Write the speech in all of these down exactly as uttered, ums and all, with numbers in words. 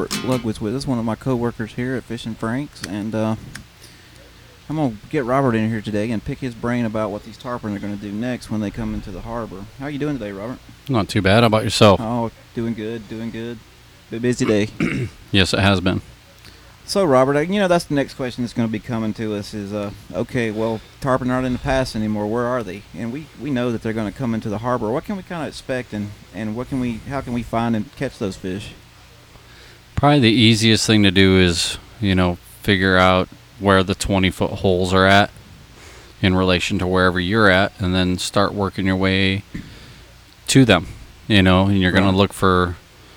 Robert Lugwitz with us, one of my co-workers here at Fishing Franks, and uh, I'm going to get Robert in here today and pick his brain about what these tarpon are going to do next when they come into the harbor. How are you doing today, Robert? Not too bad. How about yourself? Oh, doing good, doing good. Been a busy day. Yes, it has been. So, Robert, you know, that's the next question that's going to be coming to us is, uh, okay, well, tarpon aren't in the pass anymore. Where are they? And we, we know that they're going to come into the harbor. What can we kind of expect, and, and what can we, how can we find and catch those fish? Probably the easiest thing to do is, you know, figure out where the twenty-foot holes are at in relation to wherever you're at, and then start working your way to them, you know, and you're going Right. to look for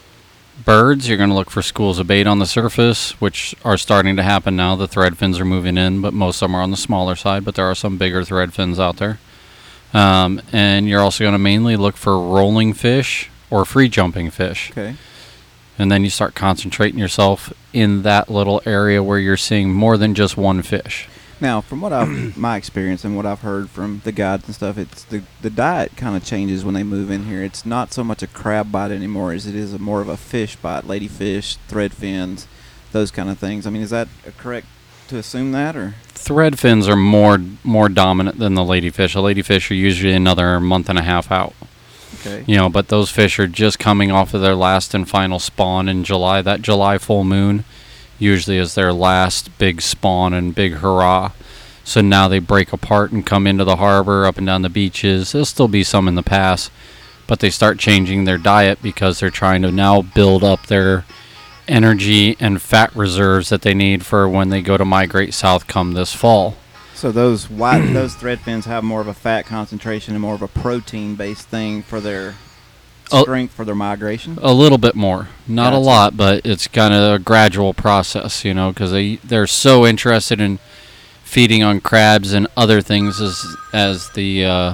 birds, you're going to look for schools of bait on the surface, which are starting to happen now. The thread fins are moving in, but most of them are on the smaller side, but there are some bigger thread fins out there. Um, and you're also going to mainly look for rolling fish or free jumping fish. Okay. And then you start concentrating yourself in that little area where you're seeing more than just one fish. Now, from what I've my experience and what I've heard from the guides and stuff, it's the the diet kind of changes when they move in here. It's not so much a crab bite anymore as it is a more of a fish bite, ladyfish, thread fins, those kind of things. I mean, is that correct to assume that, or? Thread fins are more more dominant than the ladyfish. The ladyfish are usually another month and a half out. Okay. You know, but those fish are just coming off of their last and final spawn in July. That July full moon usually is their last big spawn and big hurrah. So now they break apart and come into the harbor, up and down the beaches. There'll still be some in the pass, but they start changing their diet because they're trying to now build up their energy and fat reserves that they need for when they go to migrate south come this fall. So those white, those thread fins have more of a fat concentration and more of a protein-based thing for their Oh. strength for their migration. A little bit more, not Gotcha. a lot, but it's kind of a gradual process, you know, because they they're so interested in feeding on crabs and other things as as the uh,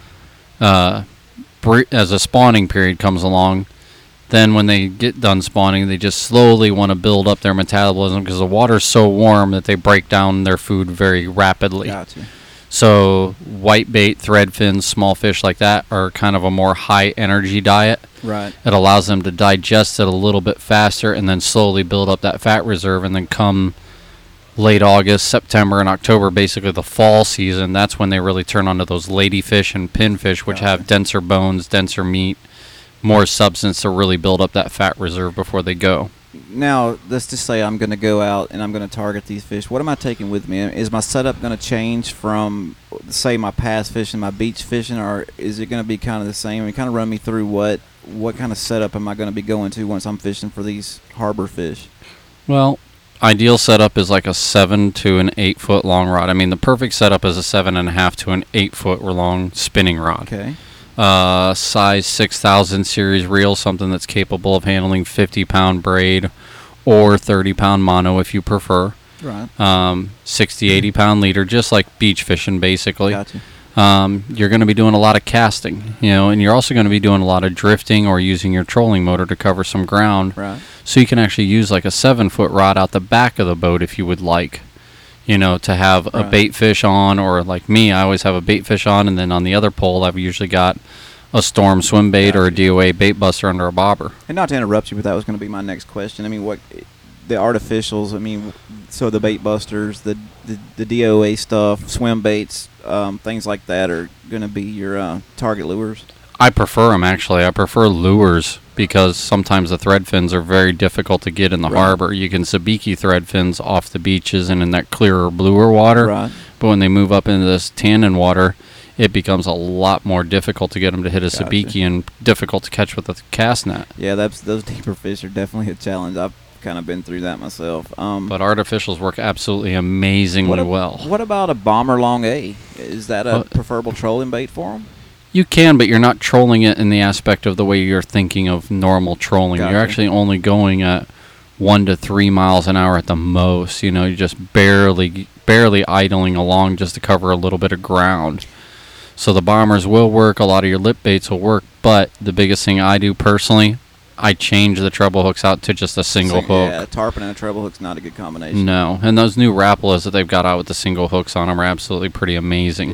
uh, bre- as a spawning period comes along. Then when they get done spawning, they just slowly want to build up their metabolism because the water's so warm that they break down their food very rapidly. Gotcha. So whitebait, thread fins, small fish like that are kind of a more high energy diet. Right. It allows them to digest it a little bit faster and then slowly build up that fat reserve. And then come late August, September, and October, basically the fall season, that's when they really turn onto those ladyfish and pinfish, which Gotcha. have denser bones, denser meat, more substance to really build up that fat reserve before they go. Now, let's just say I'm going to go out and I'm going to target these fish. What am I taking with me? Is my setup going to change from, say, my pass fishing, my beach fishing, or is it going to be kind of the same? I mean, kind of run me through what what kind of setup am I going to be going to once I'm fishing for these harbor fish? Well, ideal setup is like a seven to an eight foot long rod. I mean, the perfect setup is a seven and a half to an eight foot long spinning rod. Okay. Uh, size six thousand series reel, something that's capable of handling fifty pound braid or thirty pound mono if you prefer. Right. Um, sixty, eighty pound leader, just like beach fishing basically. Gotcha. Um, you're going to be doing a lot of casting, you know, and you're also going to be doing a lot of drifting or using your trolling motor to cover some ground. Right. So you can actually use like a seven foot rod out the back of the boat if you would like, you know, to have a Right. bait fish on, or like me, I always have a bait fish on, and then on the other pole I've usually got a storm swim bait or a D O A bait buster under a bobber. And not to interrupt you, but that was going to be my next question. I mean, what the artificials? I mean, so the bait busters, the the, the D O A stuff, swim baits, um, things like that are going to be your uh, target lures. I prefer them actually. I prefer lures because sometimes the thread fins are very difficult to get in the Right. harbor. You can sabiki thread fins off the beaches and in that clearer, bluer water. Right. But when they move up into this tannin water, it becomes a lot more difficult to get them to hit a Gotcha. sabiki and difficult to catch with a cast net. Yeah, that's those deeper fish are definitely a challenge. I've kind of been through that myself. Um, But artificials work absolutely amazingly what a- well. What about a bomber long A? Is that a Uh, preferable trolling bait for them? You can, but you're not trolling it in the aspect of the way you're thinking of normal trolling. Gotcha. You're actually only going at one to three miles an hour at the most. You know, you're just barely, barely idling along just to cover a little bit of ground. So the bombers will work. A lot of your lip baits will work. But the biggest thing I do personally, I change the treble hooks out to just a single So, hook. Yeah, a tarpon and a treble hook's not a good combination. No, and those new Rapalas that they've got out with the single hooks on them are absolutely pretty amazing. Yeah.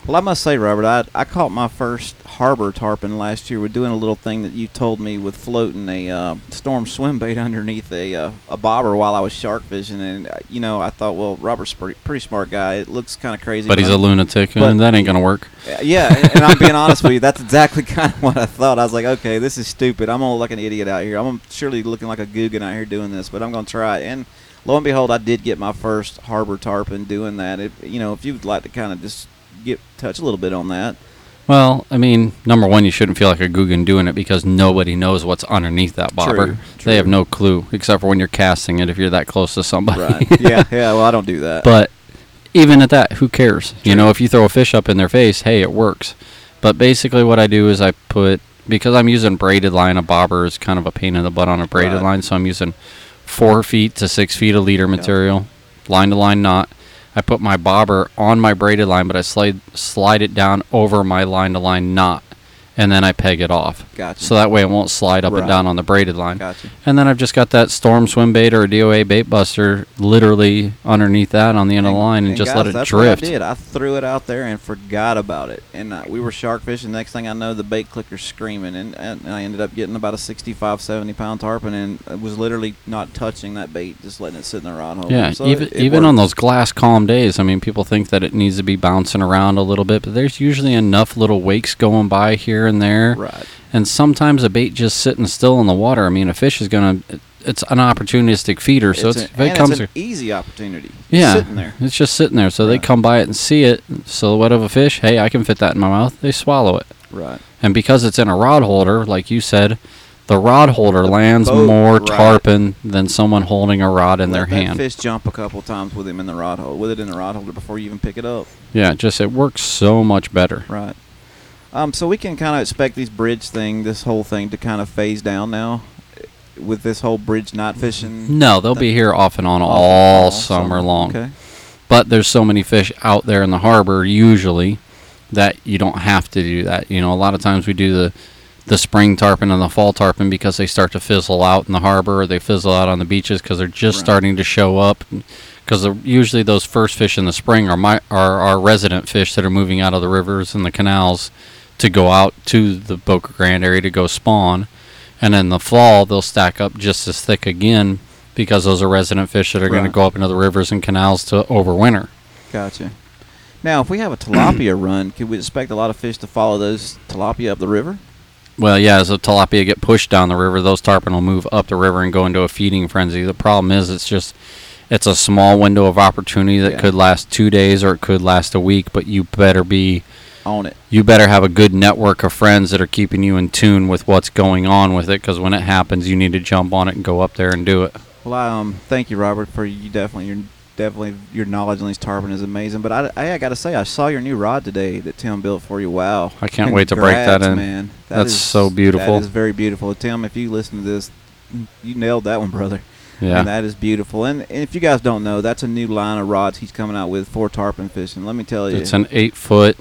Well, I must say, Robert, I I caught my first harbor tarpon last year with doing a little thing that you told me with floating a uh, storm swim bait underneath a uh, a bobber while I was shark fishing, and uh, you know I thought, well, Robert's a pretty, pretty smart guy. It looks kind of crazy, But he's a lunatic, but- and that ain't gonna work. Uh, yeah, and, and I'm being honest with you. That's exactly kind of what I thought. I was like, okay, this is stupid. I'm gonna look like an idiot out here. I'm surely looking like a Guggen out here doing this, but I'm gonna try it. And lo and behold, I did get my first harbor tarpon doing that. It, you know, if you would like to kind of just get touch a little bit on that. Well, I mean, number one, you shouldn't feel like a Guggen doing it because nobody knows what's underneath that bobber. True, They have true. no clue, except for when you're casting it if you're that close to somebody. Right. yeah. Yeah. Well, I don't do that. But even at that, who cares? You True. know, if you throw a fish up in their face, hey, it works. But basically what I do is I put, because I'm using braided line, a bobber is kind of a pain in the butt on a braided Right. line, so I'm using four feet to six feet of leader material, line to line knot. I put my bobber on my braided line, but I slide slide it down over my line to line knot, and then I peg it off. Gotcha. So that way it won't slide up Right. and down on the braided line. Gotcha. And then I've just got that storm swim bait or a D O A bait buster literally underneath that on the end of the line and, just guys, let it that's drift. What I did. I threw it out there and forgot about it. And uh, we were shark fishing. Next thing I know, the bait clicker's screaming. And, and I ended up getting about a sixty-five, seventy pound tarpon. And it was literally not touching that bait, just letting it sit in the rod hole. Yeah, So even it, it even on worked. those glass calm days, I mean, people think that it needs to be bouncing around a little bit, but there's usually enough little wakes going by here and there. Right. And sometimes a bait just sitting still in the water. I mean, a fish is gonna. It's an opportunistic feeder, so it's, it's, an, if it and comes. it's an easy opportunity. yeah, Sitting there. it's just sitting there. So they Right. come by it and see it, silhouette of a fish. Hey, I can fit that in my mouth. They swallow it, Right. and because it's in a rod holder, like you said, the rod holder The lands boat, more right. tarpon than someone holding a rod in Let their that hand. fish jump a couple times with him in the rod hole, with it in the rod holder before you even pick it up. Yeah, just it works so much better. Right. Um, so we can kind of expect these bridge thing, this whole thing, to kind of phase down now, eh, with this whole bridge night fishing. No, they'll be here off and on off- all all summer long. Okay. But there's so many fish out there in the harbor usually that you don't have to do that. You know, a lot of times we do the the spring tarpon and the fall tarpon because they start to fizzle out in the harbor or they fizzle out on the beaches because they're just Right. starting to show up. Because usually those first fish in the spring are my are our resident fish that are moving out of the rivers and the canals to go out to the Boca Grande area to go spawn. And in the fall, they'll stack up just as thick again because those are resident fish that are going to Right. go up into the rivers and canals to overwinter. Gotcha. Now, if we have a tilapia run, could we expect a lot of fish to follow those tilapia up the river? Well, yeah, as the tilapia get pushed down the river, those tarpon will move up the river and go into a feeding frenzy. The problem is it's just it's a small window of opportunity that Yeah. could last two days or it could last a week, but you better be On it. you better have a good network of friends that are keeping you in tune with what's going on with it because when it happens, you need to jump on it and go up there and do it. Well, I, um, thank you, Robert, for you definitely your definitely your knowledge on these tarpon is amazing. But I, I, I got to say, I saw your new rod today that Tim built for you. Wow! I can't wait to break that Congrats, in. Man. That That's is- so beautiful. That is very beautiful, Tim. If you listen to this, you nailed that one, brother. Yeah. And that is beautiful. And, and if you guys don't know, that's a new line of rods he's coming out with for tarpon fishing. Let me tell you, It's an eight foot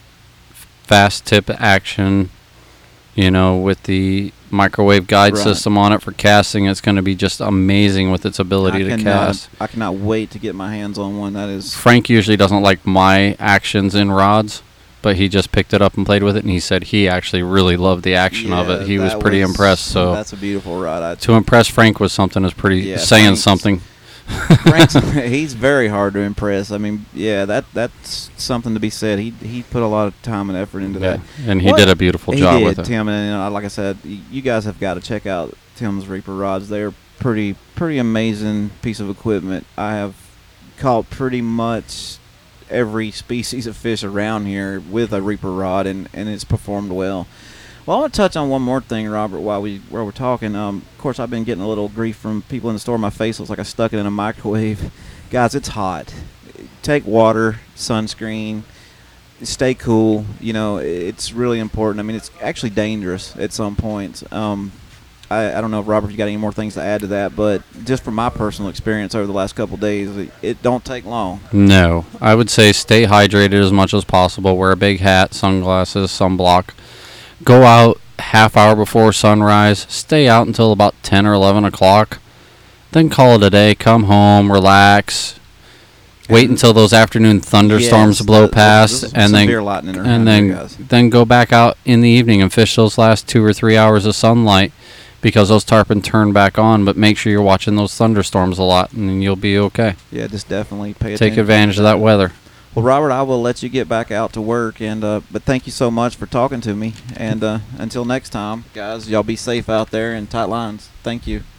fast tip action, you know, with the microwave guide Right. system on it for casting. It's going to be just amazing with its ability I to cannot, cast. I cannot wait to get my hands on one. That is Frank usually doesn't like my actions in rods, but he just picked it up and played with it, and he said he actually really loved the action of yeah, it. He was that pretty impressed. So that's a beautiful rod. I, to impress Frank with something is pretty Yeah, saying Frank's- something. Frank's, he's very hard to impress. I mean, yeah, that that's something to be said. He he put a lot of time and effort into Yeah, that. and he What? did a beautiful He job did, with it. Tim, and you know, like I said, y- you guys have got to check out Tim's Reaper rods. They're pretty pretty amazing piece of equipment. I have caught pretty much every species of fish around here with a Reaper rod, and, and it's performed well. Well, I want to touch on one more thing, Robert, while we while we're talking. Um, of course, I've been getting a little grief from people in the store. My face looks like I stuck it in a microwave. Guys, it's hot. Take water, sunscreen, stay cool. You know, it's really important. I mean, it's actually dangerous at some points. Um, I, I don't know if Robert, you got any more things to add to that, but just from my personal experience over the last couple of days, it, it don't take long. No, I would say stay hydrated as much as possible. Wear a big hat, sunglasses, sunblock. Go out half hour before sunrise. Stay out until about ten or eleven o'clock. Then call it a day. Come home, relax. Wait And- until those afternoon thunderstorms Yes, blow the- the- past, the and then severe lightning around and here, then guys. then go back out in the evening and fish those last two or three hours of sunlight, because those tarpon turn back on. But make sure you're watching those thunderstorms a lot, and then you'll be okay. Yeah, just definitely pay attention. Take advantage of that weather. Well, Robert, I will let you get back out to work, and uh, but thank you so much for talking to me. And uh, until next time, guys, y'all be safe out there and tight lines. Thank you.